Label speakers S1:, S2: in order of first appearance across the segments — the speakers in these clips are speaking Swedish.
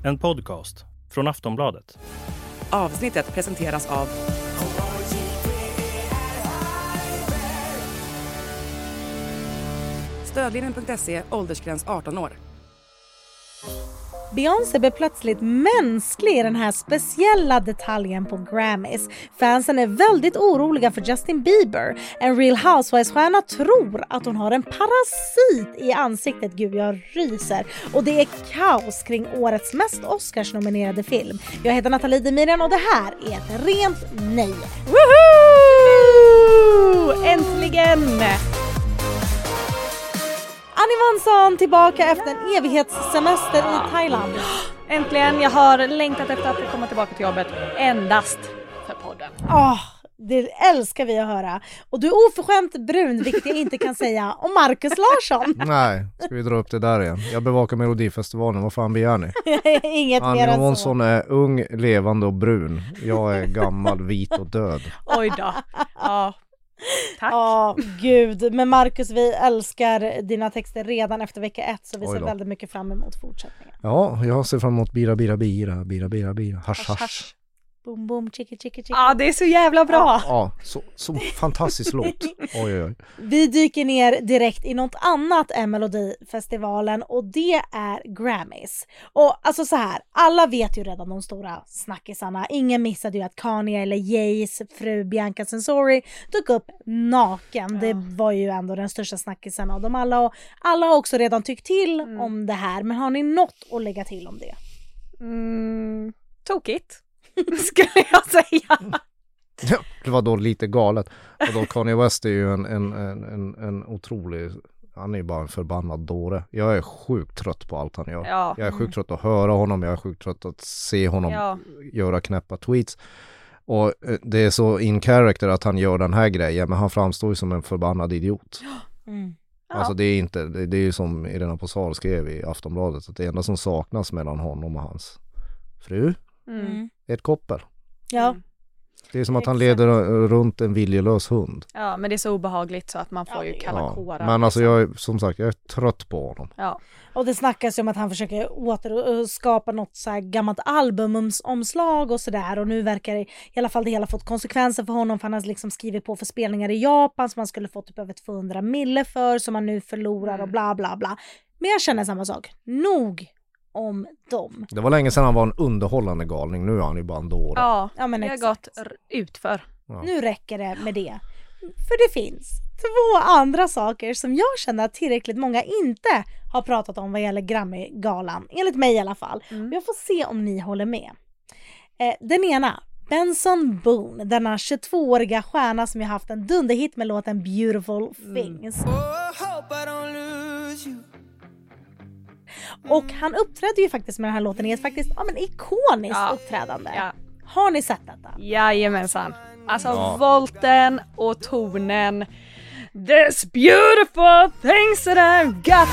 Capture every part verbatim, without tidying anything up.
S1: En podcast från Aftonbladet.
S2: Avsnittet presenteras av Stödlinjen punkt se, åldersgräns arton år.
S3: Beyoncé blev plötsligt mänsklig i den här speciella detaljen på Grammys. Fansen är väldigt oroliga för Justin Bieber. En Real Housewives-stjärna tror att hon har en parasit i ansiktet. Gud, jag ryser. Och det är kaos kring årets mest Oscars-nominerade film. Jag heter Nathalie Demirian och det här är ett rent nej.
S4: Woohoo! Äntligen!
S3: Annie Månsson tillbaka efter en evighetssemester i Thailand.
S4: Äntligen, jag har längtat efter att få komma tillbaka till jobbet endast för podden.
S3: Åh, oh, det älskar vi att höra. Och du är oförskämt brun, vilket jag inte kan säga om Marcus Larsson.
S5: Nej, ska vi dra upp det där igen. Jag bevakar Melodifestivalen, vad fan begär ni?
S3: Inget
S5: Annie
S3: mer än så.
S5: Månsson är ung, levande och brun. Jag är gammal, vit och död.
S4: Oj då, ja. Tack.
S3: Ja, oh, gud. Men Marcus, vi älskar dina texter redan efter vecka ett, så vi ser väldigt mycket fram emot fortsättningen.
S5: Ja, jag ser fram emot bira, bira, bira, bira, bira, bira, hash, hash.
S3: Boom, boom, chicka, chicka, chicka.
S4: Ja, det är så jävla bra.
S5: Ja, så, så fantastisk låt. Oj, oj, oj.
S3: Vi dyker ner direkt i något annat än Melodifestivalen och det är Grammys. Och alltså så här, alla vet ju redan de stora snackisarna. Ingen missade ju att Kanye eller Ye's fru Bianca Censori dök upp naken. Ja. Det var ju ändå den största snackisen av dem alla. Och alla har också redan tyckt till mm. om det här. Men har ni något att lägga till om det?
S4: Mm, tokigt. Skulle jag säga.
S5: Ja, det var då lite galet. Och då Kanye West är ju en, en, en, en otrolig, han är ju bara en förbannad dåre. Jag är sjukt trött på allt han gör. Ja. Jag är sjukt trött att höra honom, jag är sjukt trött att se honom ja. göra knäppa tweets. Och det är så in character att han gör den här grejen, men han framstår ju som en förbannad idiot.
S3: Mm. Ja.
S5: Alltså det är inte, det, det är ju som Irena Posar skrev i Aftonbladet, att det enda som saknas mellan honom och hans fru
S3: Mm.
S5: ett koppel.
S3: Ja.
S5: Det är som att han leder runt en viljelös hund.
S4: Ja, men det är så obehagligt så att man får ju kalla
S5: ja.
S4: kårar.
S5: Men alltså jag är, som sagt, jag är trött på honom.
S4: Ja.
S3: Och det snackas ju om att han försöker återskapa något så här gammalt albumomslag och sådär. Och nu verkar det, i alla fall det hela fått konsekvenser för honom. För han har liksom skrivit på för spelningar i Japan som man skulle fått typ över tvåhundra mille för. Som man nu förlorar mm. och bla bla bla. Men jag känner samma sak. Nog om dem.
S5: Det var länge sedan han var en underhållande galning. Nu är han ju bara en dåre.
S4: Ja,
S3: ja men
S4: det har gått ut för.
S3: Ja. Nu räcker det med det. För det finns två andra saker som jag känner att tillräckligt många inte har pratat om vad gäller Grammy-galan. Enligt mig i alla fall. Mm. Jag får se om ni håller med. Eh, den ena, Benson Boone. Denna tjugotvååriga stjärna som har haft en dunderhit med låten Beautiful Things. Mm. Och han uppträdde ju faktiskt med den här låten i ett faktiskt ja, men ikoniskt ja. uppträdande. Ja. Har ni sett detta?
S4: Jajamensan. Alltså ja. volten och tonen. This beautiful things that I've got.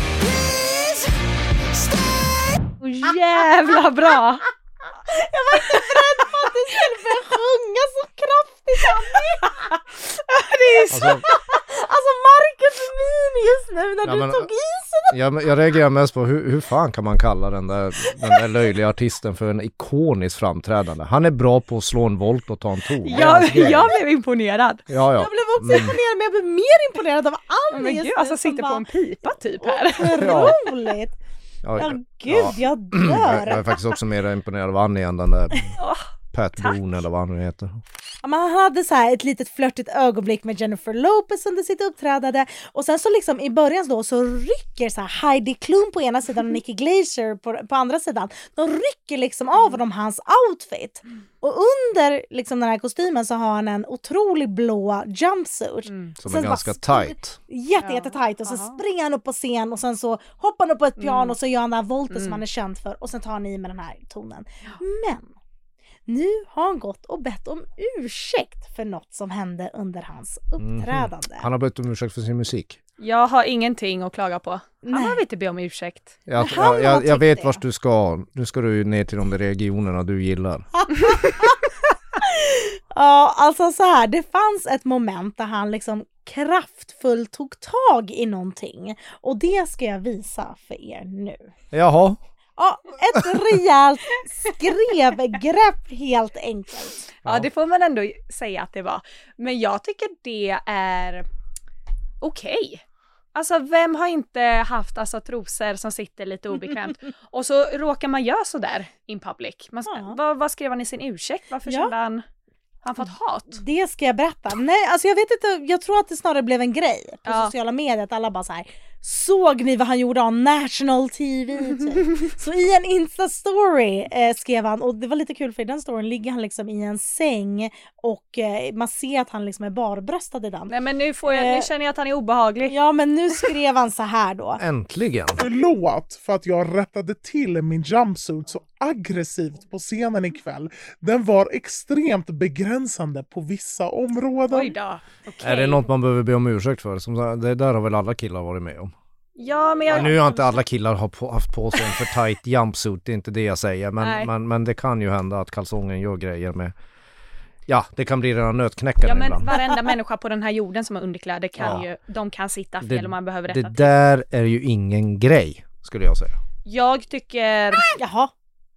S4: Så jävla bra.
S3: Jag var inte beredd på att du skulle börja sjunga så kraftigt.
S4: Det är så...
S3: Alltså, alltså Marcus min just nu när ja, du men, tog i sig.
S5: Jag, jag reagerar mest på hur, hur fan kan man kalla den där, den där löjliga artisten för en ikonisk framträdande. Han är bra på att slå en volt och ta en ton.
S4: Jag, jag blev imponerad.
S5: Ja, ja.
S3: Jag blev också mm. imponerad, men jag blev mer imponerad av Annie.
S4: Men gud, alltså sitter på en pipa typ här.
S3: Roligt. Ja, ja, gud, ja. jag dör.
S5: Jag är faktiskt också mer imponerad av Annie än den där Pat Boone eller vad han nu heter.
S3: Ja, man hade så här ett litet flörtigt ögonblick med Jennifer Lopez under sitt uppträdande. Och sen så liksom i början då så rycker så här Heidi Klum på ena sidan och Nikki Glaser på, på andra sidan. De rycker liksom av honom hans outfit. Och under liksom den här kostymen så har han en otrolig blå jumpsuit.
S5: Mm. Som sen är ganska tight.
S3: Jätte, jätte tight. Och så Aha. springer han upp på scen och sen så hoppar han upp på ett piano mm. och så gör han den här volten mm. som han är känd för. Och sen tar han i med den här tonen. Ja. Men nu har han gått och bett om ursäkt för något som hände under hans uppträdande. Mm.
S5: Han har bett om ursäkt för sin musik.
S4: Jag har ingenting att klaga på. Han har inte be om ursäkt.
S5: Jag, jag, jag, jag vet vart du ska. Nu ska du ner till de där regionerna du gillar.
S3: Ja, alltså så här. Det fanns ett moment där han liksom kraftfullt tog tag i någonting. Och det ska jag visa för er nu.
S5: Jaha.
S3: Ja, ett rejält skrevgrepp helt enkelt.
S4: Ja. ja, det får man ändå säga att det var. Men jag tycker det är okej. Okay. Alltså vem har inte haft alltså, trosor som sitter lite obekvämt och så råkar man göra så där in public. Man, ja. vad, vad skrev han i sin ursäkt? Varför ja. kände han han fått hat? Det ska jag berätta. Nej, alltså jag vet inte, jag tror att det snarare blev en grej på ja. sociala medier att alla bara så här: såg ni vad han gjorde on national T V typ? Så i en Insta-story eh, skrev han, och det var lite kul för i den storyn ligger han liksom i en säng och eh, man ser att han liksom är barbröstad i den. Nej men nu, får jag, eh, nu känner jag att han är obehaglig. Ja men nu skrev han så här då.
S5: Äntligen.
S6: Förlåt för att jag rättade till min jumpsuit så aggressivt på scenen ikväll. Den var extremt begränsande på vissa områden.
S4: Oj då. Okay.
S5: Är det något man behöver be om ursäkt för? Som, det där har väl alla killar varit med om.
S4: Ja, men jag...
S5: ja, nu har inte alla killar har på, haft på sig en för tight jumpsuit, det är inte det jag säger. Men, men, men det kan ju hända att kalsongen gör grejer med... Ja, det kan bli rena nötknäckare.
S4: Ja, men
S5: ibland.
S4: Varenda människa på den här jorden som har underkläder kan ja. ju... De kan sitta fel det, och man behöver rätta
S5: det till. Det där är ju ingen grej, skulle jag säga.
S4: Jag tycker...
S3: Jaha.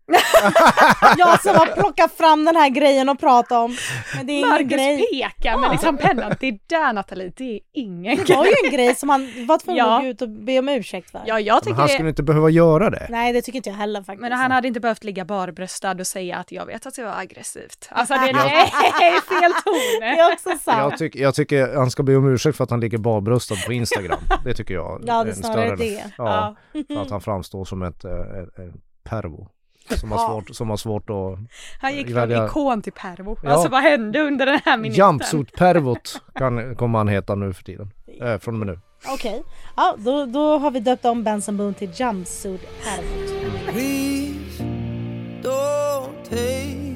S3: Jag som har plockat fram den här grejen och pratat om. Men det är ingen
S4: Marcus
S3: grej.
S4: pekar med liksom pennan. Det är där Nathalie, det är ingen grej.
S3: Det var ju en grej som han var tvungen ja. att gå ut och be om ursäkt för.
S4: Ja, jag tycker
S5: men han skulle det... inte behöva göra det.
S3: Nej, det tycker inte jag heller faktiskt.
S4: Men han hade inte behövt ligga barbröstad och säga att jag vet att det var aggressivt. Alltså det är nej, fel ton.
S3: Det är också sant.
S5: Jag, tyck, jag tycker han ska be om ursäkt för att han ligger barbröstad på Instagram. Det tycker jag.
S3: Ja, det är snarare det.
S5: Ja, ja. För att han framstår som ett, ett, ett pervo. Som har, svårt, som har svårt att...
S4: Han gick välja... från ikon till pervo. Ja. Alltså vad hände under den här minuten?
S5: Jumpsuit-pervot kan, kommer han heta nu för tiden. Äh, från och med nu.
S3: Okej. Okay. Ja, då, då har vi döpt om Benson Boone till Jumpsuit-pervot. Please don't take...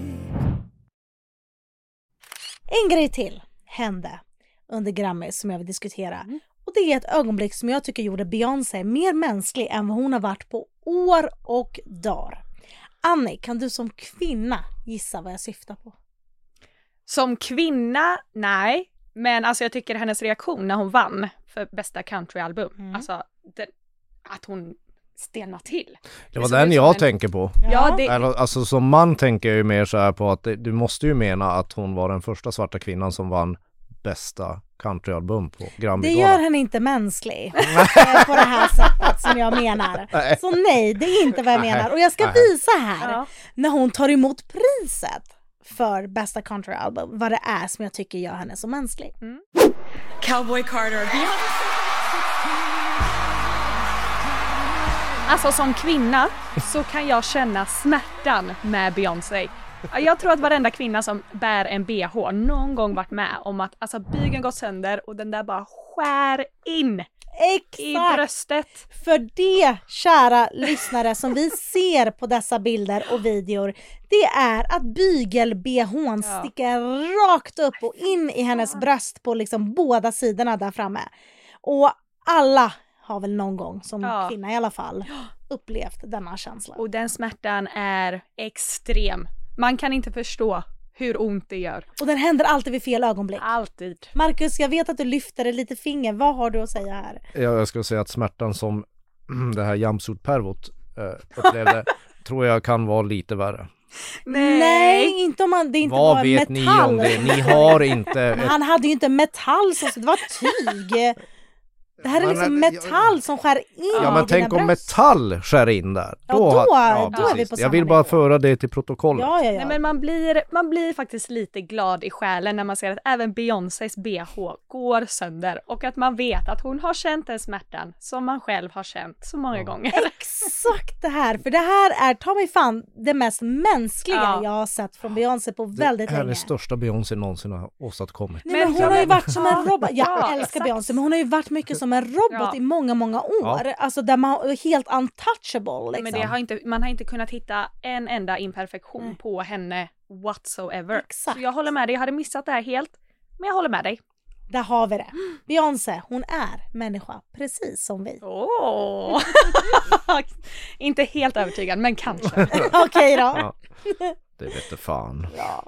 S3: En grej till hände under Grammys som jag vill diskutera. Mm. Och det är ett ögonblick som jag tycker gjorde Beyoncé mer mänsklig än vad hon har varit på år och dagar. Annie, kan du som kvinna gissa vad jag syftar på?
S4: Som kvinna? Nej. Men alltså jag tycker hennes reaktion när hon vann för bästa countryalbum. Mm. Alltså det, att hon stelnar till.
S5: Det var det den jag en... tänker på.
S4: Ja, det...
S5: Alltså som man tänker jag ju mer så här på att det, du måste ju mena att hon var den första svarta kvinnan som vann bästa countryalbum på Grammy-galan.
S3: Det gör henne inte mänsklig på det här sättet som jag menar. Nej. Så nej, det är inte vad jag menar. Och jag ska nej. visa här ja. när hon tar emot priset för bästa countryalbum vad det är som jag tycker gör henne så mänsklig. Mm.
S2: Cowboy Carter.
S4: Alltså som kvinna så kan jag känna smärtan med Beyoncé. Jag tror att varenda kvinna som bär en B H någon gång varit med om att alltså bygeln gått sönder och den där bara skär in
S3: Exakt.
S4: i bröstet.
S3: För det, kära lyssnare, som vi ser på dessa bilder och videor, det är att bygel-B H:n ja. sticker rakt upp och in i hennes bröst på liksom båda sidorna där framme. Och alla har väl någon gång som ja. kvinna i alla fall upplevt denna känsla.
S4: Och den smärtan är extrem. Man kan inte förstå hur ont det gör.
S3: Och den händer alltid vid fel ögonblick.
S4: Alltid.
S3: Marcus, jag vet att du lyfter ett lite finger. Vad har du att säga här?
S5: Ja, jag skulle säga att smärtan som det här jumpsuit-pervot eh, upplevde tror jag kan vara lite värre.
S3: Nej, Nej inte om man, det inte
S5: Vad
S3: var
S5: vet
S3: metall.
S5: Ni om det? Ni har inte...
S3: Ett... Han hade ju inte metall, så det var tyg. Det här är men, liksom metall som skär in.
S5: Ja, men tänk om
S3: bröst.
S5: metall skär in där.
S3: Då, ja, då, ja, då är vi på samma.
S5: Jag vill bara föra det till protokollet.
S3: Ja, ja, ja.
S4: Nej, men man blir, man blir faktiskt lite glad i själen när man ser att även Beyoncés B H går sönder. Och att man vet att hon har känt den smärtan som man själv har känt så många ja. gånger.
S3: Exakt det här. För det här är, ta mig fan, det mest mänskliga ja. jag har sett från Beyoncé på väldigt länge. Det är
S5: länge.
S3: Det
S5: största Beyoncé någonsin har åstadkommit.
S3: Nej, men hon har ju varit som en robot. Jag ja, älskar Beyoncé, men hon har ju varit mycket som en robot ja. i många, många år. Ja. Alltså där man är helt untouchable. Liksom.
S4: Men det har inte, man har inte kunnat hitta en enda imperfektion mm. på henne whatsoever.
S3: Exakt.
S4: Så jag håller med dig, jag hade missat det här helt. Men jag håller med dig.
S3: Där har vi det. Beyoncé, hon är människa precis som vi.
S4: Åh! Inte helt övertygad, men kanske.
S3: Okej okay, då.
S5: Ja, det vet jag fan.
S3: Ja.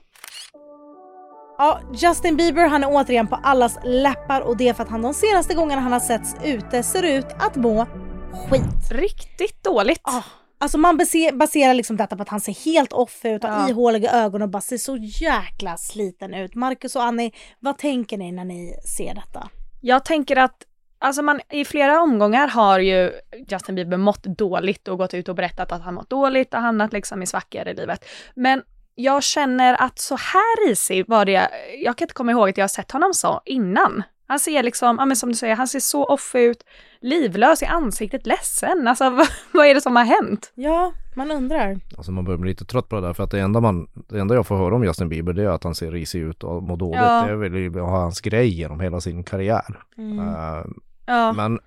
S3: Ja, Justin Bieber, han är återigen på allas läppar och det är för att han de senaste gångerna han har setts ute ser ut att må skit.
S4: Riktigt dåligt.
S3: Ja, Alltså man base- baserar liksom detta på att han ser helt off ut och
S4: Ja.
S3: ihåliga ögon och bara ser så jäkla sliten ut. Marcus och Annie, vad tänker ni när ni ser detta?
S4: Jag tänker att alltså man, i flera omgångar har ju Justin Bieber mått dåligt och gått ut och berättat att han mått dåligt och hamnat liksom i svackor i livet. Men jag känner att så här risig var det, jag kan inte komma ihåg att jag har sett honom så innan. Han ser liksom, ja men som du säger, han ser så off ut, livlös i ansiktet, ledsen. Alltså vad, vad är det som har hänt?
S3: Ja, man undrar.
S5: Alltså man börjar bli lite trött på det där, för att det enda, man, det enda jag får höra om Justin Bieber, det är att han ser risig ut och mår dåligt.
S4: Ja.
S5: Det är väl ha hans grej genom hela sin karriär.
S3: Mm.
S5: Uh,
S4: Ja.
S5: Men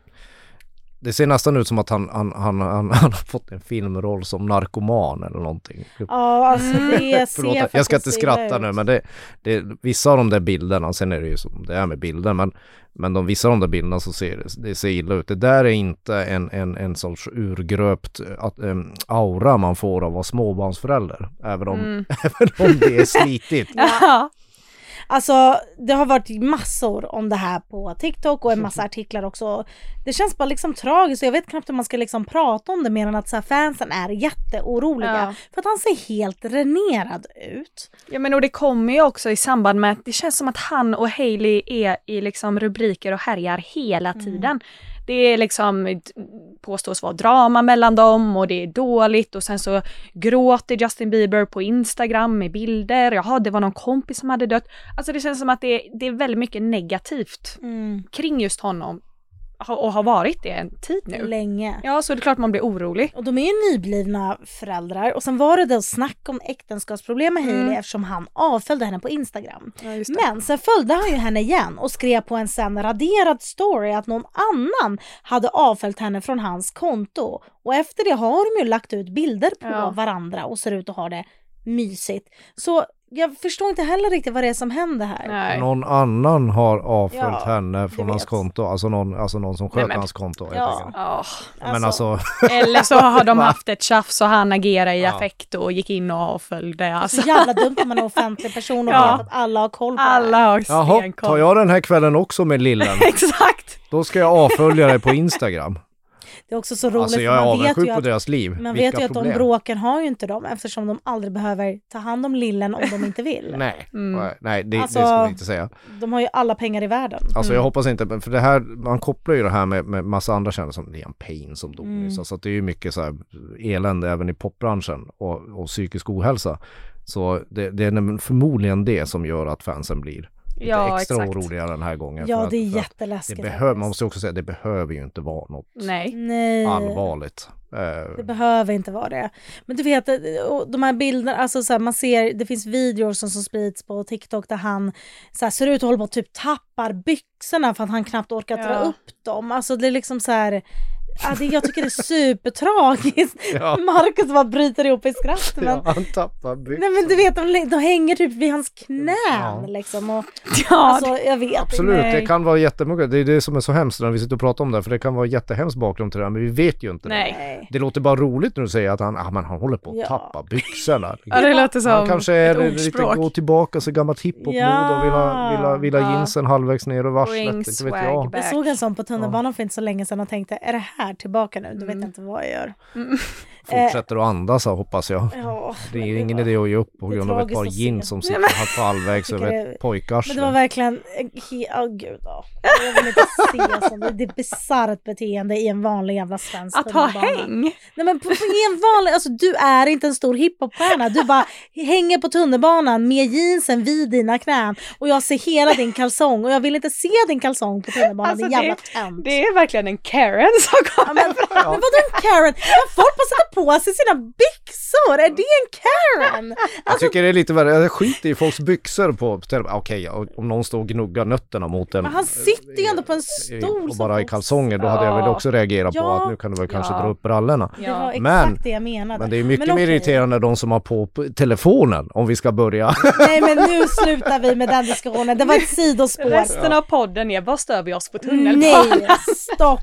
S5: det ser nästan ut som att han, han, han, han, han har fått en filmroll som narkoman eller någonting.
S3: Ja, alltså det ser
S5: Förlåt, jag ska
S3: faktiskt
S5: inte skratta
S3: illa
S5: nu,
S3: ut.
S5: men det, det, vissa av de där bilderna, sen är det ju som det är med bilder, men, men de, vissa av de där bilderna så ser det, det ser illa ut. Det där är inte en, en, en sorts urgröpt att, um, aura man får av att vara småbarnsförälder, även om,
S4: Mm.
S5: även om det är slitigt.
S4: Ja.
S3: Alltså det har varit massor om det här på TikTok och en massa artiklar också. Det känns bara liksom tragiskt och jag vet knappt hur man ska liksom prata om det mer än att så här, fansen är jätteoroliga.
S4: Ja.
S3: För att han ser helt renerad ut.
S4: Ja men och det kommer ju också i samband med att det känns som att han och Hailey är i liksom rubriker och härjar hela tiden. Det är liksom påstås vara drama mellan dem och det är dåligt och sen så gråter Justin Bieber på Instagram med bilder. Jaha, det var någon kompis som hade dött. Alltså det känns som att det, det är väldigt mycket negativt
S3: Mm.
S4: kring just honom och har varit det en tid nu.
S3: Länge.
S4: Ja, så det är klart man blir orolig.
S3: Och de är ju nyblivna föräldrar. Och sen var det då snack om äktenskapsproblem med Hailey
S4: Mm.
S3: eftersom han avföljde henne på Instagram.
S4: Ja, just det.
S3: Men sen följde han ju henne igen och skrev på en sen raderad story att någon annan hade avföljt henne från hans konto. Och efter det har de ju lagt ut bilder på
S4: Ja.
S3: varandra och ser ut att ha det mysigt. Så jag förstår inte heller riktigt vad det är som händer här.
S4: Nej.
S5: Någon annan har avföljt
S3: Ja,
S5: henne från
S3: jag
S5: hans
S3: vet.
S5: konto, alltså någon, alltså någon som
S4: Nej,
S5: sköter
S4: men-
S5: hans konto. helt
S3: Ja.
S5: enkelt.
S4: Ja.
S5: Men alltså,
S4: Eller så har de haft ett tjafs och han agerar i
S5: Ja.
S4: affekt och gick in och avföljde. Alltså.
S3: Så jävla dumt om man är offentlig person och
S4: Ja.
S3: vet att alla har koll på
S4: Alla
S3: det.
S4: har
S5: jaha,
S4: stenkoll.
S5: tar jag den här kvällen också med lillen?
S4: Exakt!
S5: Då ska jag avfölja dig på Instagram.
S3: Det är också så roligt
S5: Alltså
S3: för
S5: jag är
S3: man vet
S5: avundsjuk
S3: ju
S5: på
S3: att
S5: deras liv.
S3: Man
S5: Vilka
S3: vet ju att
S5: problem.
S3: de bråken har ju inte de eftersom de aldrig behöver ta hand om lillen om de inte vill.
S5: Nej,
S4: Mm.
S5: nej, nej det,
S3: Alltså-
S5: det skulle jag inte säga.
S3: De har ju alla pengar i världen.
S5: Alltså
S4: Mm.
S5: jag hoppas inte, men för det här, man kopplar ju det här med, med massa andra kändare som Liam Payne som dog
S3: Mm.
S5: nyss. Alltså att det är ju mycket så här elände även i popbranschen och, och psykisk ohälsa. Så det, det är nämligen förmodligen det som gör att fansen blir lite
S4: Ja,
S5: extra
S4: exakt.
S5: oroliga den här gången.
S3: Ja,
S5: för att,
S3: det är
S5: för att
S3: jätteläskigt.
S5: det behöver, man måste också säga, det behöver ju inte vara något
S4: Nej.
S3: Nej,
S5: allvarligt.
S3: det
S5: Eh,
S3: behöver inte vara det. Men du vet, och de här bilderna, alltså så här, man ser, det finns videor som, som sprids på TikTok där han så här, ser ut att hålla på att typ tappar byxorna för att han knappt orkar dra
S4: Ja.
S3: upp dem. Alltså det är liksom så här, ja, det, jag tycker det är supertragiskt.
S5: Ja.
S3: Marcus bara bryter ihop i skratt. Men,
S5: ja, han tappar byxorna.
S3: nej men du vet, de, de hänger typ vid hans knän
S5: Ja.
S3: liksom. Och,
S4: Ja,
S3: alltså jag vet
S5: Absolut,
S3: inte.
S5: det kan vara jättemycket. Det är det som är så hemskt när vi sitter och pratar om det, för det kan vara jättehemskt bakgrund till det här, men vi vet ju inte det.
S4: nej.
S3: Nej.
S5: Det låter bara roligt när du säger att han, ah, men han håller på att
S3: Ja.
S5: tappa byxorna.
S4: Ja, det låter som
S5: Han kanske är
S4: ett
S5: lite
S4: ordspråk.
S5: gå tillbaka så gammalt hiphop-mode och vill ha, vill ha, vill ha
S4: Ja.
S5: jeansen halvvägs ner och varslet.
S4: Bring
S5: Inte vet
S4: swag
S5: jag.
S4: back.
S3: Jag såg en sån på tunnelbanan för inte så länge sedan och tänkte, är det här tillbaka nu? Då vet jag inte vad jag gör.
S5: Fortsätter att andas hoppas jag.
S3: Ja,
S5: Det är
S3: men
S5: ju ingen
S3: var-
S5: idé att ge upp på
S3: det är
S5: grund av ett par
S3: tragiskt att se.
S5: jeans som sitter
S3: Nej,
S5: halv på halvvägs
S3: Jag
S5: över
S3: tycker det-
S5: ett pojkarsle.
S3: Men det var verkligen, åh oh, gud ja. Jag vill inte se sånt. Det är ett bisarrt beteende i en vanlig jävla svensk
S4: Att ha
S3: tunnelbana.
S4: häng.
S3: Nej men på, på en vanlig, alltså du är inte en stor hiphopstjärna. Du bara hänger på tunnelbanan med jeansen vid dina knän och jag ser hela din kalsong och jag vill inte se din kalsong på tunnelbanan,
S4: Alltså,
S3: din jävla
S4: det-
S3: tönt.
S4: Det är verkligen en Karen som
S3: Ja,
S4: kommer
S3: men,
S4: fram.
S3: men vadå en Karen? Kan folk bara sätta på sig sina byxor? Är det en Karen?
S5: Jag tycker det är lite värre, jag skiter i folks byxor på, okej, om någon står och gnuggar nötterna mot en.
S3: Men han sitter ju ändå på en stol
S5: Och
S3: som
S5: bara i
S3: folk-
S5: kalsonger, då hade jag väl
S4: Ja.
S5: också reagerat på
S3: Ja.
S5: att nu kan du väl kanske
S4: Ja.
S5: dra upp brallorna.
S3: Det var exakt
S5: Men-
S3: det jag menade.
S5: Men det är mycket
S3: Men
S5: mer
S3: okej.
S5: irriterande de som har på på telefonen, om vi ska börja.
S3: Nej men nu slutar vi med den diskussionen. Det var ett sidospår.
S4: Resten av podden är bara stör vi oss på tunnelbanan.
S3: Nej, stopp!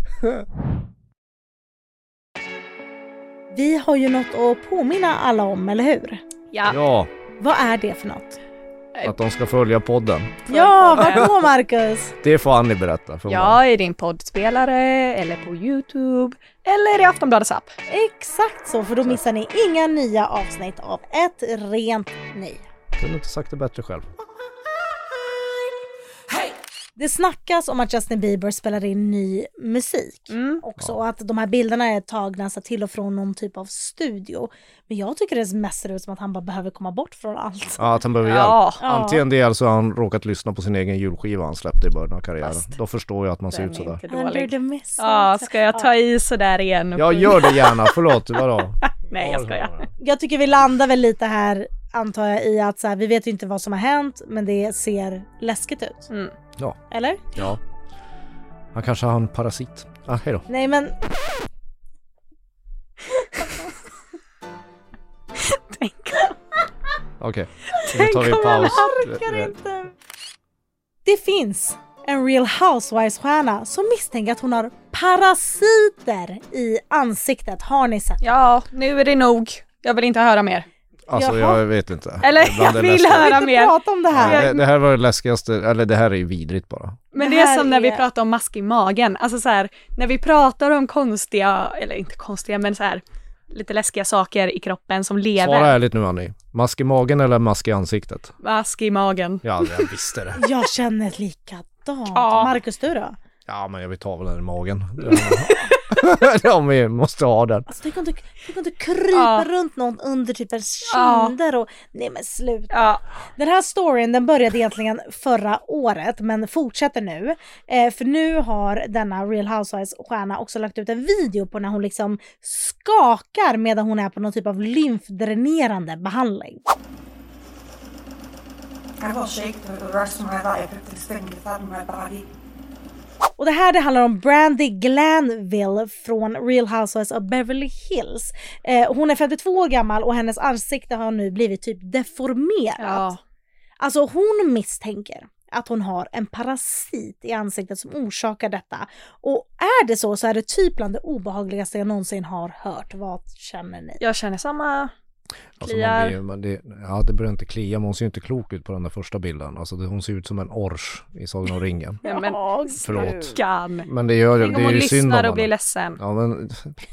S3: Vi har ju något att påminna alla om, eller hur?
S4: Ja.
S5: Ja,
S3: Vad är det för något?
S5: Att de ska följa podden.
S3: Ja, vart då Marcus?
S5: Det får Annie berätta för
S4: Ja, mig. I din poddspelare eller på YouTube eller i Aftonbladets app.
S3: Exakt så, för då missar ni inga nya avsnitt av Ett rent nej.
S5: Kunde inte sagt det bättre själv.
S3: Det snackas om att Justin Bieber spelar in ny musik
S4: mm.
S3: också. Ja. Och att de här bilderna är tagna så till och från någon typ av studio. Men jag tycker det mest ser ut som att han bara behöver komma bort från allt.
S5: Ja, att han behöver
S4: ja.
S5: hjälp. Antingen det eller så har han råkat lyssna på sin egen julskiva han släppte i början av karriären. Fast Då förstår jag att man ser ut sådär.
S4: Ja, ska jag ta i sådär igen?
S5: Ja, gör det gärna. Förlåt, vadå?
S4: Nej, jag ska jag.
S3: Jag tycker vi landar väl lite här, antar jag, i att så här, vi vet ju inte vad som har hänt, men det ser läskigt ut.
S4: Mm.
S5: Ja.
S3: Eller?
S5: Ja. Han kanske har en parasit. Ah, hej då.
S3: Nej, men...
S4: Tänk.
S5: Okej, nu tar vi paus.
S3: Inte. Det finns en Real Housewives-stjärna som misstänker att hon har parasiter i ansiktet. Har ni sett?
S4: Ja, nu är det nog. Jag vill inte höra mer.
S5: Alltså
S3: Jaha.
S5: jag vet inte.
S4: Eller jag vill läskigt. höra
S3: jag vill
S4: mer.
S3: Prata om det här.
S5: Ja, det, det här var det läskigaste, eller det här är ju vidrigt bara.
S4: Men det, det är som när är... vi pratar om mask i magen. Alltså så här, när vi pratar om konstiga, eller inte konstiga, men så här lite läskiga saker i kroppen som lever.
S5: Svara ärligt nu Annie. Mask i magen eller mask i ansiktet?
S4: Mask i magen.
S5: Ja, jag visste det.
S3: Jag känner likadant.
S4: Ja.
S3: Marcus, du då?
S5: Ja, men jag vill ta väl den i magen. Ja, vi måste ha den.
S3: Alltså, du kan inte, du kan inte krypa
S4: ja.
S3: runt någon under typ en kinder
S4: ja.
S3: och... Nej, men sluta.
S4: Ja.
S3: Den här storyn, den började egentligen förra året, men fortsätter nu. Eh, för nu har denna Real Housewives-stjärna också lagt ut en video på när hon liksom skakar medan hon är på någon typ av lymfdränerande behandling.
S2: I was shaken for the rest of my life if this thing gets out of my body.
S3: Och det här det handlar om Brandy Glanville från Real Housewives of Beverly Hills. Eh, hon är femtiotvå år gammal och hennes ansikte har nu blivit typ deformerat.
S4: Ja.
S3: Alltså hon misstänker att hon har en parasit i ansiktet som orsakar detta. Och är det så så är det typ bland det obehagligaste jag någonsin har hört. Vad känner ni?
S4: Jag känner samma...
S5: Alltså man blir, man, det, ja, det börjar inte klia, men hon ser inte klok ut på den där första bilden. Alltså det, hon ser ut som en ors i Sagan om ringen.
S4: Ja, men,
S5: förlåt.
S4: Kan.
S5: Men det gör det, det är ju synd om
S4: hon och blir ledsen.
S5: Ja, men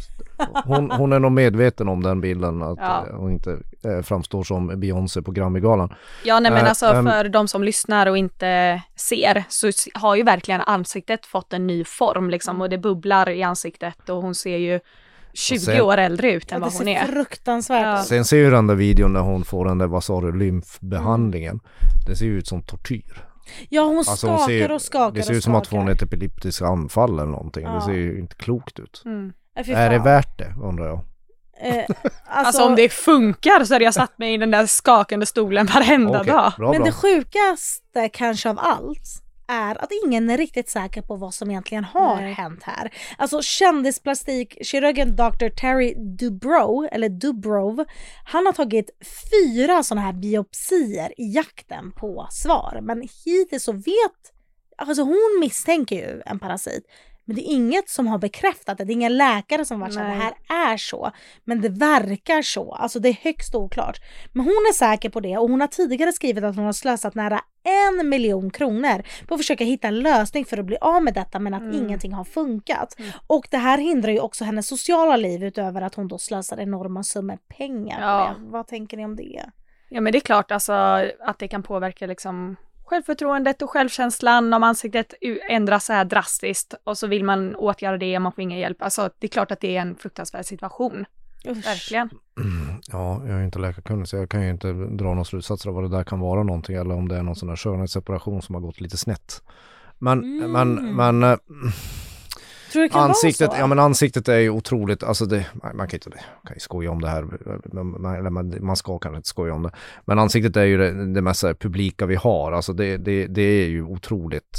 S5: hon, hon är nog medveten om den bilden att
S4: ja.
S5: hon inte eh, framstår som Beyoncé på Grammy-galan.
S4: Ja, nej men
S5: äh,
S4: alltså
S5: ähm,
S4: för de som lyssnar och inte ser så har ju verkligen ansiktet fått en ny form liksom, och det bubblar i ansiktet och hon ser ju tjugo sen, år äldre ut än vad hon är.
S3: Fruktansvärt.
S4: Ja.
S5: Sen ser ju den där videon när hon får den där, vad sa du, lymfbehandlingen. Mm. Det ser ju ut som tortyr.
S3: Ja, hon
S5: alltså
S3: skakar
S5: hon ser,
S3: och skakar.
S5: Det ser ut som att få en ett epileptisk anfall eller någonting. Ja. Det ser ju inte klokt ut.
S4: Mm.
S5: Är det värt det, undrar jag?
S3: Eh, alltså,
S4: alltså om det funkar så hade jag satt mig i den där skakande stolen varenda
S5: okay,
S4: dag.
S5: Bra,
S3: Men
S5: bra.
S3: det sjukaste kanske av allt är att ingen är riktigt säker på vad som egentligen har Nej. hänt här. Alltså kändisplastik-kirurgen doktor Terry Dubrow, eller Dubrov, han har tagit fyra sådana här biopsier i jakten på svar. Men hittills så vet, alltså hon misstänker ju en parasit. Men det är inget som har bekräftat det. Det är ingen läkare som varit så här, det här är så. Men det verkar så. Alltså det är högst oklart. Men hon är säker på det. Och hon har tidigare skrivit att hon har slösat nära en miljon kronor på att försöka hitta en lösning för att bli av med detta. Men att mm. ingenting har funkat. Mm. Och det här hindrar ju också hennes sociala liv utöver att hon då slösar enorma summor pengar
S4: ja.
S3: på det. Vad tänker ni om det?
S4: Ja, men det är klart alltså, att det kan påverka liksom... självförtroendet och självkänslan om ansiktet ändras så här drastiskt och så vill man åtgärda det och man får ingen hjälp. Alltså det är klart att det är en fruktansvärd situation. Usch. Verkligen.
S5: Mm, ja, jag är inte läkarkunnig så jag kan ju inte dra någon slutsatser av vad det där kan vara någonting eller om det är någon sån där skönhetsseparation som har gått lite snett. Men, mm. men, men äh,
S3: tror det kan
S5: ansiktet,
S3: vara så?
S5: Ja men ansiktet är ju otroligt, alltså det, man kan inte man kan ju skoja om det här, man, man, man ska kanske inte skoja om det, men ansiktet är ju det, det mest publika vi har, alltså det, det, det är ju otroligt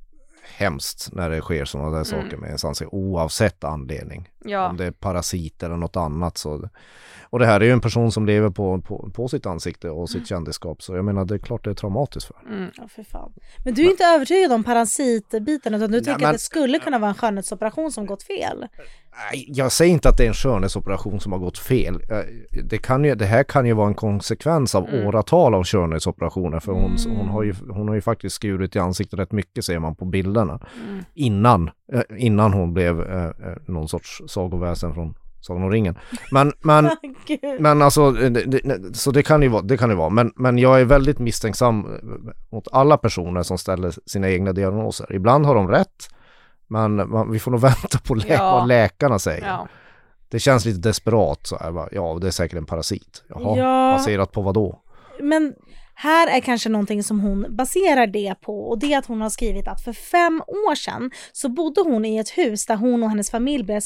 S5: hemskt när det sker sådana där mm. saker med ens ansikte, oavsett anledning.
S4: Ja.
S5: Om det är parasit eller något annat så. Och det här är ju en person som lever på, på, på sitt ansikte och sitt mm. kändisskap, så jag menar det är klart det är traumatiskt för.
S4: Mm.
S3: Ja, för fan. Men du är men, inte övertygad om parasitbiten utan du nej, tänker men, att det skulle kunna vara en skönhetsoperation som gått fel?
S5: Jag säger inte att det är en skönhetsoperation som har gått fel. Det, kan ju, det här kan ju vara en konsekvens av mm. åratal av skönhetsoperationer. För hon, mm. hon, har ju, hon har ju faktiskt skurit i ansiktet rätt mycket, ser man på bilderna. Mm. Innan, innan hon blev eh, någon sorts sagoväsen från Sagan om ringen. Men, men, men alltså, det, det, så det kan ju vara. Det kan ju vara. Men, men jag är väldigt misstänksam mot alla personer som ställer sina egna diagnoser. Ibland har de rätt. Men man, vi får nog vänta på lä- ja. vad läkarna säger. Ja. Det känns lite desperat så här, va? Ja, det är säkert en parasit. Jaha, ja. Baserat på vad då?
S3: Men här är kanske någonting som hon baserar det på, och det är att hon har skrivit att för fem år sedan så bodde hon i ett hus där hon och hennes familj blev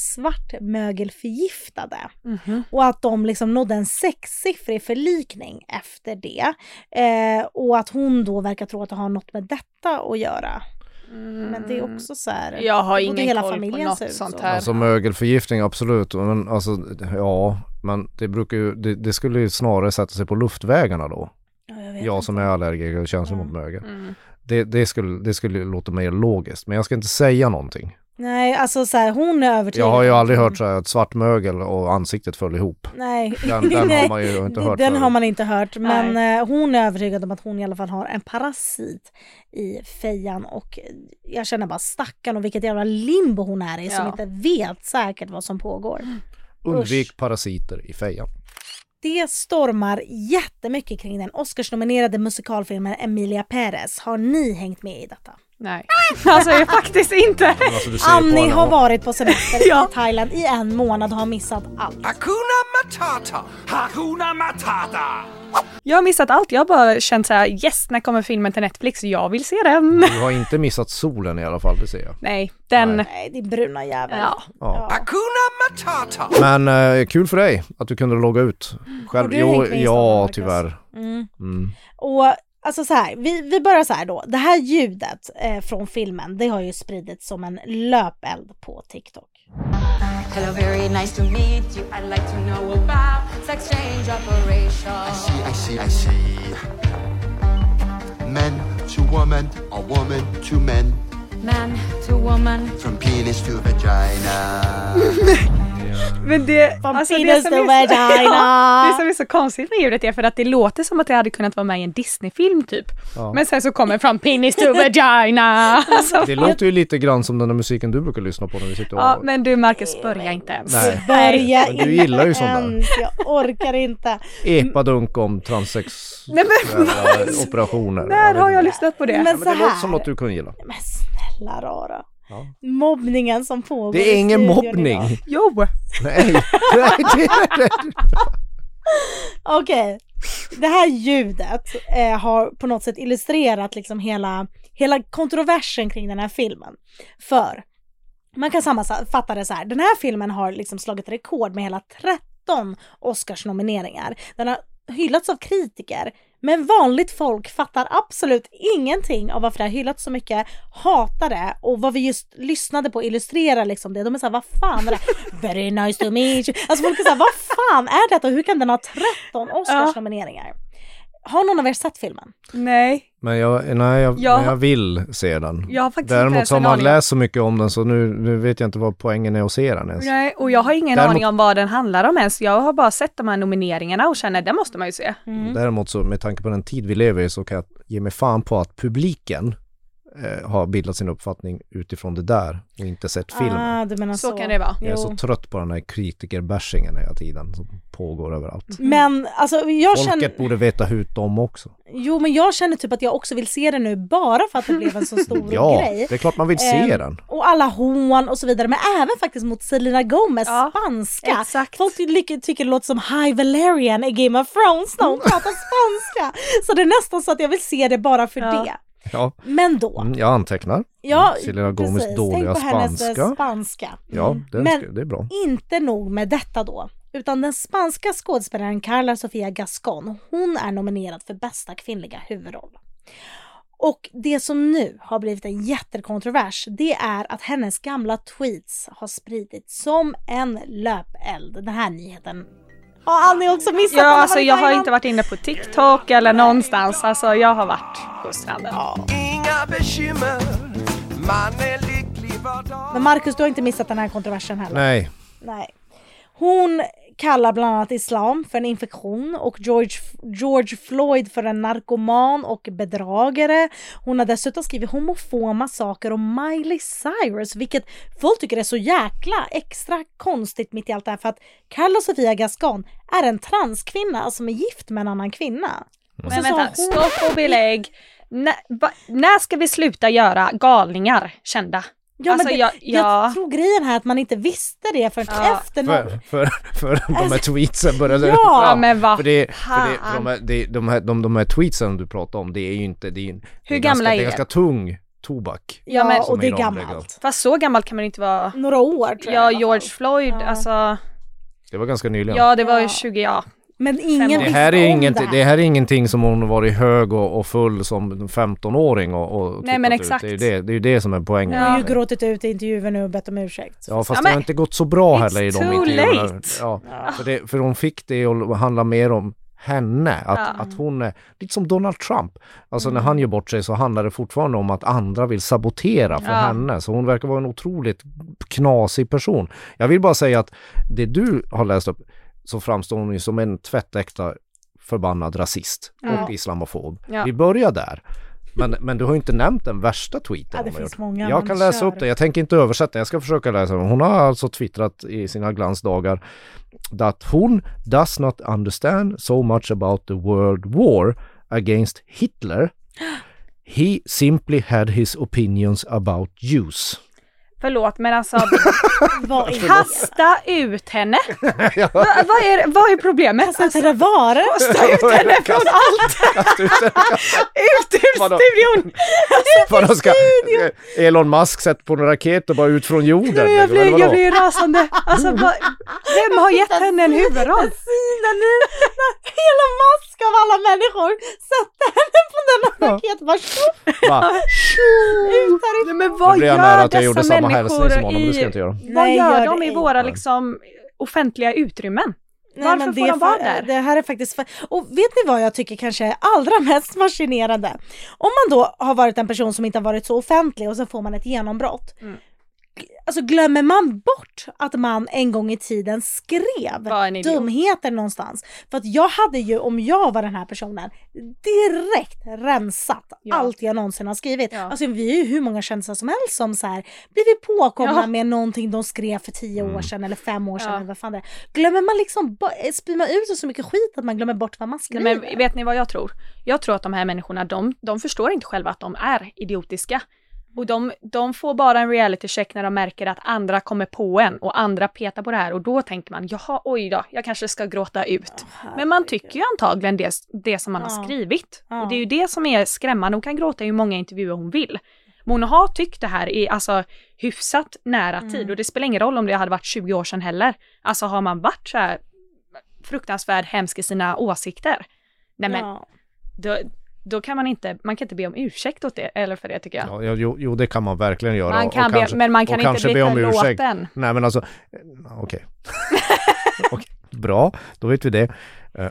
S3: svartmögelförgiftade. Mm-hmm. Och att de liksom nådde en sexsiffrig förlikning efter det. Eh, och att hon då verkar tro att det har något med detta att göra. Mm. Men det är också så här.
S4: Jag har ingen hela koll på något ut, sånt här.
S5: Alltså mögelförgiftning, absolut. Men alltså, ja, men det brukar ju, det, det skulle ju snarare sätta sig på luftvägarna då. Ja, jag, jag som är allergiker och känslig mm. mot mögel. Mm. Det, det, skulle, det skulle låta mer logiskt. Men jag ska inte säga någonting.
S3: Nej, alltså så här, hon är övertygad.
S5: Jag har ju aldrig hört så här, att svart mögel och ansiktet föll ihop.
S3: Nej.
S5: Den, den har man ju inte hört.
S3: Den
S5: förut.
S3: har man inte hört. Men Nej. hon är övertygad om att hon i alla fall har en parasit i fejan. Och jag känner bara stackarn och vilket jävla limbo hon är i, ja. som inte vet säkert vad som pågår.
S5: Undvik
S3: Usch.
S5: parasiter i fejan.
S3: Det stormar jättemycket kring den Oscars-nominerade musikalfilmen Emilia Perez. Har ni hängt med i detta?
S4: Nej, alltså jag faktiskt inte.
S5: Alltså,
S3: Annie har varit på semester ja. i Thailand i en månad och har missat allt.
S7: Hakuna Matata! Hakuna Matata!
S4: Jag har missat allt. Jag har bara känt så här, yes, när kommer filmen till Netflix? Jag vill se den.
S5: Du har inte missat solen i alla fall, det ser jag.
S4: Nej, den...
S3: Nej, det är bruna jävel.
S4: Ja.
S5: Ja.
S7: Hakuna Matata!
S5: Men eh, kul för dig att du kunde logga ut. Själv. Jo, ja, tyvärr.
S3: Mm.
S5: Mm.
S3: Och alltså så här, vi, vi börjar så här då. Det här ljudet eh, från filmen, det har ju spridits som en löpeld på TikTok.
S8: Hello, very nice to meet you. I'd like to know about sex change operation.
S9: I see, I see, I see. Men to woman, or woman to men.
S8: Man to woman.
S9: From penis to vagina.
S4: Men det,
S3: From
S4: alltså
S3: penis
S4: det, som
S3: to
S4: är
S3: vagina.
S4: Så, ja, det som är så konstigt med ljudet är för att det låter som att det hade kunnat vara med i en Disney-film typ. Ja. Men sen så kommer From penis to vagina. Alltså,
S5: det låter ju lite grann som den där musiken du brukar lyssna på när vi sitter och...
S4: Ja, men du Marcus, börja inte ens.
S3: Nej. Börja
S5: men du gillar ju sånt där.
S3: Jag orkar inte.
S5: Epadunk om transsexuella operationer.
S4: När har jag lyssnat på det?
S3: Men,
S5: ja, men
S3: så
S5: det
S3: här.
S5: låter som något du kunde gilla.
S3: Men snälla rara. Ja. Mobbningen som pågår.
S5: Det är ingen mobbning.
S3: Idag.
S4: Jo.
S5: Nej. Nej, det är det.
S3: Okej. Det här ljudet eh, har på något sätt illustrerat liksom hela, hela kontroversen kring den här filmen. För man kan sammanfatta det så här. Den här filmen har liksom slagit rekord med hela tretton Oscars-nomineringar. Den har hyllats av kritiker. Men vanligt folk fattar absolut ingenting av varför det har hyllats så mycket, hatar det, och vad vi just lyssnade på illustrerar liksom det. De är såhär, vad fan är det? Very nice to meet you. Alltså folk är såhär, vad fan är det? Och hur kan den ha tretton Oscars-nomineringar? Har någon av er sett filmen?
S4: Nej.
S5: Men jag, nej, jag,
S4: jag,
S5: men jag vill se den.
S4: Jag har faktiskt
S5: Däremot så har man läst så mycket om den så nu, nu vet jag inte vad poängen är att se den ens.
S4: Nej, och jag har ingen Däremot, aning om vad den handlar om ens. Jag har bara sett de här nomineringarna och känner, det måste man ju se.
S3: Mm.
S5: Däremot så med tanke på den tid vi lever i så kan jag ge mig fan på att publiken eh, har bildat sin uppfattning utifrån det där och inte sett filmen.
S3: Ah, du menar så.
S4: Så kan det vara.
S5: Jag är så trött på den här kritikerbashingen hela tiden som pågår överallt.
S3: Men alltså jag
S5: Folket
S3: känner...
S5: borde veta hut om också.
S3: Jo, men jag känner typ att jag också vill se den nu bara för att det blev en så stor
S5: ja,
S3: grej.
S5: Ja, det är klart man vill se
S3: ehm,
S5: den.
S3: Och alla hån och så vidare. Men även faktiskt mot Selena Gomez ja, spanska.
S4: Exakt.
S3: Folk tycker det låter som High Valerian i Game of Thrones när hon pratar spanska. Så det är nästan så att jag vill se det bara för ja. det.
S5: Ja.
S3: Men då.
S5: Mm, jag antecknar.
S3: Ja,
S5: Selena Gomez
S3: precis.
S5: dåliga
S3: Tänk på hennes
S5: spanska.
S3: spanska.
S5: Ja, det,
S3: men
S5: ska, det är bra.
S3: Inte nog med detta då. Utan den spanska skådespelaren Carla Sofia Gascon, hon är nominerad för bästa kvinnliga huvudroll. Och det som nu har blivit en jättekontrovers, det är att hennes gamla tweets har spridits som en löpeld. Den här nyheten har Annie också missat.
S4: Ja, alltså jag har inte varit inne på TikTok eller någonstans. Alltså jag har varit på stranden. Ja.
S7: Inga bekymmer, man är lycklig
S3: Men Marcus, du har inte missat den här kontroversen heller.
S5: Nej.
S3: Nej. Hon kallar bland annat islam för en infektion och George, George Floyd för en narkoman och bedragare. Hon har dessutom skrivit homofoba saker om Miley Cyrus, vilket folk tycker är så jäkla extra konstigt mitt i allt det här, för att Carla Sofia Gascon är en transkvinna som är gift med en annan kvinna.
S4: Men så vänta, hon... stopp och belägg. N- va, när ska vi sluta göra galningar kända?
S3: Ja,
S4: alltså,
S3: men det,
S4: jag, jag...
S3: jag tror grejen här att man inte visste det förrän ja. efter någon...
S5: För, för, för de här tweetsen började...
S3: Ja,
S4: ja men vad
S5: för det, för det, för de, här, de, de, här, de, de här tweetsen du pratar om, det är ju inte... Det är,
S4: Hur
S5: det är
S4: gamla
S5: ganska,
S4: är
S5: det? är ganska tung tobak.
S3: Ja, men, och det är gammalt.
S4: Fast så gammalt kan man inte vara...
S3: Några år tror
S4: ja,
S3: jag.
S4: George Floyd, ja. alltså...
S5: Det var ganska nyligen.
S4: Ja, det var ju tjugo, ja.
S3: Men ingen
S5: det här är inget, det. det här är ingenting som hon var i hög och, och full som femton-åring och, och
S4: nej men exakt.
S5: Ut. Det är ju det, det, är det som är poängen.
S3: Jag har ju gråtit ut i intervjuer nu och bett om ursäkt.
S5: Ja, fast
S4: ja,
S5: det har inte gått så bra heller i de intervjuerna. Ja,
S3: ja.
S5: för, det, för hon fick det att handla mer om henne. Att,
S4: ja.
S5: att hon är lite som Donald Trump. Alltså
S3: mm.
S5: när han gör bort sig så handlar det fortfarande om att andra vill sabotera för
S4: ja.
S5: henne. Så hon verkar vara en otroligt knasig person. Jag vill bara säga att det du har läst upp, så framstår hon ju som en tvättäkta förbannad rasist
S3: ja.
S5: och islamofob.
S4: Ja.
S5: Vi börjar där. Men, men du har ju inte nämnt den värsta tweeten.
S3: Ja, det finns
S5: gjort.
S3: många.
S5: Jag kan läsa kör. upp det. Jag tänker inte översätta. Jag ska försöka läsa den. Hon har alltså twittrat i sina glansdagar att hon does not understand so much about the world war against Hitler. He simply had his opinions about Jews.
S4: Förlåt, men alltså kasta ut henne. ja. Va, vad, är, vad är problemet?
S3: Kasta ut henne var?
S4: Kasta ut henne från allt. ut ur studion.
S5: Vadå ska Elon Musk sätta på en raket och bara ut från jorden?
S4: Jag blir, jag blir rasande. Alltså, va, vem har gett henne en huvudroll?
S3: Nu, Elon Musk av alla människor sätter henne på denna raket. Bara
S5: tjo!
S3: Ut härifrån.
S4: Men vad gör dessa människor i, vad
S3: Nej,
S4: gör
S3: gör
S4: de i
S3: det
S4: våra liksom offentliga utrymmen?
S3: Nej,
S4: Varför
S3: men
S4: får
S3: det,
S4: de vara där?
S3: Det här är faktiskt... Och vet ni vad jag tycker kanske är allra mest fascinerande? Om man då har varit en person som inte har varit så offentlig och så får man ett genombrott. Mm. Alltså glömmer man bort att man en gång i tiden skrev dumheter någonstans. För att jag hade ju, om jag var den här personen, direkt rensat ja. allt jag någonsin har skrivit. Ja. Alltså vi är ju hur många kändisar som helst som så här blivit påkomna ja. med någonting de skrev för tio år sedan eller fem år sedan ja. eller vad fan det är. Glömmer man liksom, spyr man ut så mycket skit att man glömmer bort vad man skriver.
S4: Men vet ni vad jag tror? Jag tror att de här människorna, de, de förstår inte själva att de är idiotiska. Och de, de får bara en reality check när de märker att andra kommer på en och andra petar på det här. Och då tänker man, jaha, oj då, jag kanske ska gråta ut. Oh, men man tycker ju antagligen det, det som man oh. har skrivit. Oh. Och det är ju det som är skrämmande. Hon kan gråta i många intervjuer hon vill. Men hon har tyckt det här i alltså, hyfsat nära tid. Mm. Och det spelar ingen roll om det hade varit tjugo år sedan heller. Alltså har man varit så här fruktansvärd hemsk i sina åsikter. Nej men, ja. då... Då kan man inte, man kan inte be om ursäkt åt det, eller för det tycker jag.
S5: Ja, jo, jo det kan man verkligen göra.
S4: Man kan
S5: och
S4: be,
S5: kanske,
S4: men man kan inte bli förlåten.
S5: Nej men alltså, okej. Okay. okay. Bra, då vet vi det. Uh,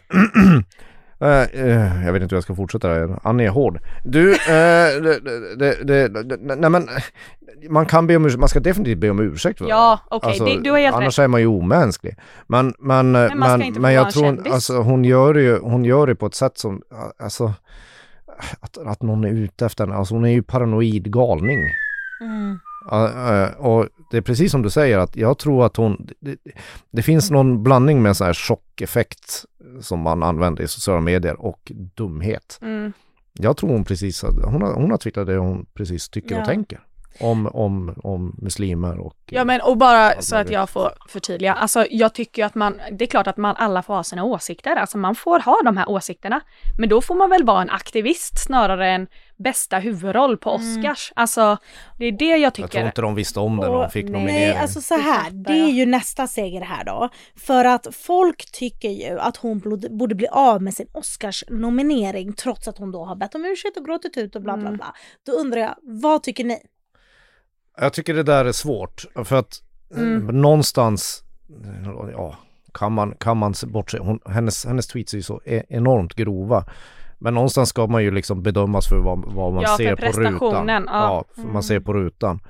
S5: uh, uh, jag vet inte hur jag ska fortsätta där. Annie är hård. Du, uh, det, det, det, det, nej men, man kan be om ursäkt, man ska definitivt be om ursäkt. För
S4: ja, okej, okay.
S5: alltså,
S4: du har helt
S5: annars
S4: rätt.
S5: är man ju omänsklig. Men, men,
S4: men, man
S5: men, men jag tror, alltså hon gör det ju, hon gör det på ett sätt som, alltså, Att, att någon är ute efter henne. Alltså hon är ju paranoid galning. Mm. Uh, uh, och det är precis som du säger att jag tror att hon det, det finns någon blandning med en sån här chockeffekt som man använder i sociala medier och dumhet. Mm. Jag tror hon precis hon har, hon har twittrat det hon precis tycker ja. och tänker. Om, om, om muslimer och...
S4: Ja men och bara så att jag får förtydliga. Alltså jag tycker att man, det är klart att man alla får ha sina åsikter. Alltså man får ha de här åsikterna. Men då får man väl vara en aktivist snarare än bästa huvudroll på Oscars. Mm. Alltså det är det jag tycker.
S5: Jag tror inte de visste om det när de fick nominering.
S3: Nej, alltså så här, det är ju nästa seger här då. För att folk tycker ju att hon borde bli av med sin Oscars-nominering trots att hon då har bett om ursäkt och gråtit ut och bla bla bla. Mm. Då undrar jag, vad tycker ni?
S5: Jag tycker det där är svårt för att mm. någonstans ja, kan man kan man bortse hon, hennes hennes tweets är ju så enormt grova. Men någonstans ska man ju liksom bedömas för vad, vad man
S4: ja,
S5: ser på rutan.
S4: Ja,
S5: ja för
S4: mm.
S5: man ser på rutan.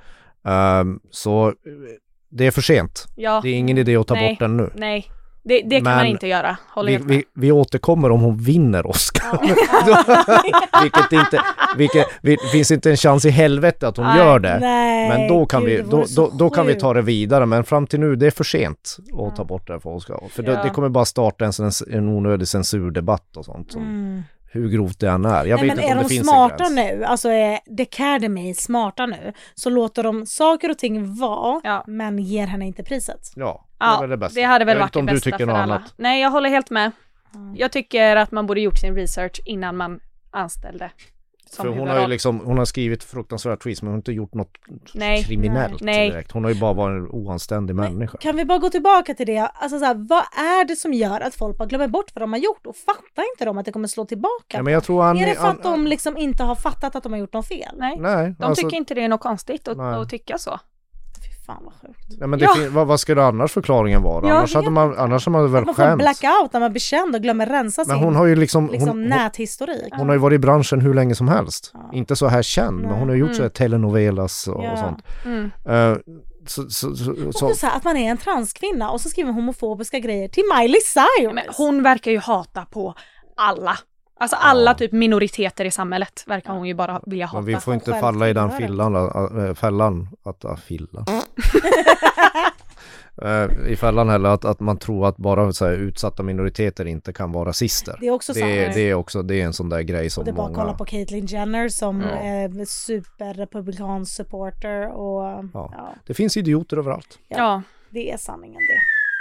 S5: Um, så det är för sent.
S4: Ja.
S5: Det är ingen idé att ta
S4: Nej.
S5: bort den nu.
S4: Nej, det, det kan
S5: Men
S4: man inte göra. Håller
S5: vi,
S4: helt med.
S5: vi, vi återkommer om hon vinner Oscar. vilket inte, vilket, det finns inte en chans i helvete att hon
S4: Nej.
S5: gör det.
S3: Nej,
S5: Men då kan,
S3: gud,
S5: vi,
S3: det
S5: då,
S3: vore så
S5: då, då kan vi
S3: sjukt.
S5: ta det vidare. Men fram till nu, det är för sent att ta bort det för Oscar. För det,
S4: Ja.
S5: det kommer bara starta en, en onödig censurdebatt och sånt. Som,
S3: Mm.
S5: Hur grovt det än är. Jag
S3: Nej,
S5: vet
S3: men
S5: inte
S3: är
S5: om det
S3: de
S5: finns
S3: smarta
S5: en gräns.
S3: nu, alltså är The Academy smarta nu, så låter de saker och ting vara,
S4: Ja.
S3: men ger henne inte priset.
S5: Ja, det är
S4: Ja,
S5: väl det bästa.
S4: det hade väl
S5: Jag vet
S4: varit
S5: inte
S4: det
S5: om du
S4: bästa
S5: tycker
S4: för
S5: något
S4: alla.
S5: annat.
S4: Nej, jag håller helt med.
S3: Mm.
S4: Jag tycker att man borde gjort sin research innan man anställde. Som
S5: För hon har ju
S4: huvudroll.
S5: liksom, hon har skrivit fruktansvärda tweets men hon har inte gjort något
S4: Nej.
S5: kriminellt
S4: Nej.
S5: direkt. Hon har ju bara varit en oanständig människa.
S3: Kan vi bara gå tillbaka till det? Alltså så här, vad är det som gör att folk bara glömmer bort vad de har gjort och fattar inte de att det kommer slå tillbaka?
S5: Ja, men jag tror Annie,
S3: är det för att
S5: An-
S3: de liksom inte har fattat att de har gjort något fel?
S4: Nej,
S5: Nej,
S4: de
S5: alltså,
S4: tycker inte det är något konstigt att,
S5: Nej.
S4: att tycka så.
S3: Fy fan vad sjukt.
S5: nej, men det
S4: Ja.
S5: fin- vad, vad skulle annars förklaringen vara?
S4: Jag
S5: annars, hade
S4: vet
S5: man, annars hade man väl
S3: Att man får en
S5: skämts.
S3: blackout när man blir känd och glömmer rensa
S5: Men
S3: sin
S5: hon har ju liksom,
S3: liksom,
S5: hon, hon,
S3: näthistorik.
S5: hon har ju varit i branschen hur länge som helst.
S3: Ja.
S5: Inte så här känd, men hon har gjort
S4: Mm.
S5: så här telenovelas och,
S3: Ja.
S5: och sånt.
S4: Mm.
S5: Uh, så, så, så,
S3: Och
S5: så,
S3: så här, att man är en transkvinna och så skriver man homofobiska grejer till Miley Cyrus.
S4: Men hon verkar ju hata på alla. Alltså alla typ minoriteter i samhället verkar hon ju bara vilja hata.
S5: men vi får inte
S3: Själv
S5: falla i den
S3: tillhör
S5: fillan, äh, fällan att äh, filla. Uh, i fällan heller att, att man tror att bara så här, utsatta minoriteter inte kan vara rasister.
S3: Det är också
S5: det,
S3: sant.
S5: är, det är också det är en sån där grej som
S3: Och det är bara att
S5: många...
S3: kolla på Caitlyn Jenner som
S5: Ja.
S3: är superrepublikansk supporter och
S5: Ja.
S3: ja,
S5: Det finns idioter överallt.
S4: Ja.
S3: det är sanningen det.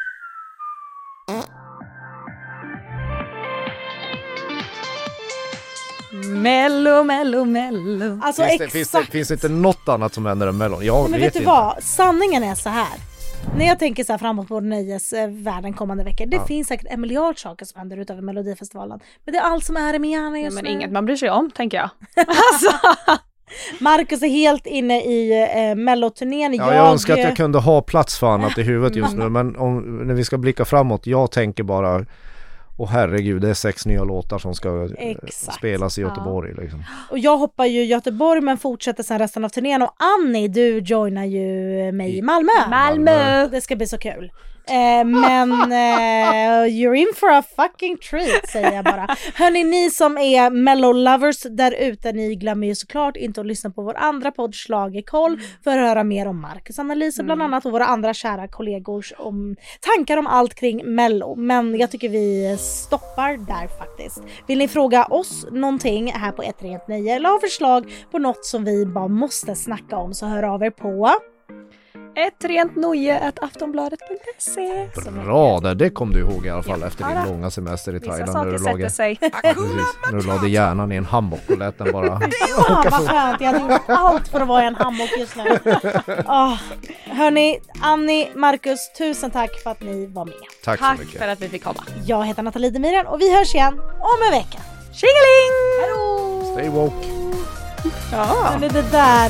S4: Mello, mello, mello.
S3: Alltså
S5: Finns det,
S3: exakt.
S5: finns, det, finns det inte något annat som händer än Mellon? Jag
S3: Men
S5: vet
S3: vet du
S5: inte.
S3: vad? Sanningen är så här. När jag tänker så här framåt på nöjesvärlden kommande veckor. Det
S5: Ja.
S3: finns säkert en miljard saker som händer utöver Melodifestivalen. Men det är allt som är i min hjärna
S4: Ja,
S3: just
S4: men
S3: nu.
S4: inget man bryr sig om, tänker jag. Alltså.
S3: Marcus är helt inne i eh, melloturnén.
S5: Ja, jag önskar att jag kunde ha plats för annat i huvudet just nu. Men om, när vi ska blicka framåt, jag tänker bara... Och herregud, det är sex nya låtar som ska eh,
S3: Exakt.
S5: spelas i
S3: Ja.
S5: Göteborg. Liksom.
S3: Och jag hoppar ju i Göteborg men fortsätter sen resten av turnén. Och Annie, du joinar ju mig i Malmö.
S4: Malmö.
S3: Det ska bli så kul. Eh, men eh, you're in for a fucking treat, säger jag bara. Hörni, ni som är mellow lovers där ute, ni glömmer ju såklart inte att lyssna på vår andra podd Schlagerkoll för att höra mer om Marcus analyser bland annat och våra andra kära kollegors om tankar om allt kring mello. Men jag tycker vi stoppar där faktiskt. Vill ni fråga oss någonting här på ett rent nöje eller ha förslag på något som vi bara måste snacka om, så hör av er på
S4: Ett rent noje at aftonbladet punkt se.
S5: Bra, där, det kom du ihåg i alla fall
S4: Ja,
S5: efter
S4: ja.
S5: din långa semester i
S4: Vissa
S5: Thailand.
S4: saker
S5: När du
S4: sätter
S5: lagade,
S4: sig.
S5: precis, när du lade hjärnan i en hammock och lät den bara...
S3: Fan vad skönt, jag hade gjort allt för att vara i en hammock just nu. Oh. Hörni, Annie, Marcus, tusen tack för att ni var med.
S5: Tack så
S4: Tack
S5: mycket.
S4: för att vi fick komma.
S3: Jag heter Nathalie Demiren och vi hörs igen om en vecka.
S4: Tjingeling!
S3: Hejdå!
S5: Stay woke.
S4: Ja.
S3: Hörni, det där...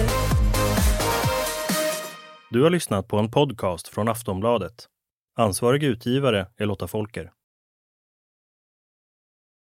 S1: Du har lyssnat på en podcast från Aftonbladet. Ansvarig utgivare är Lotta Folker.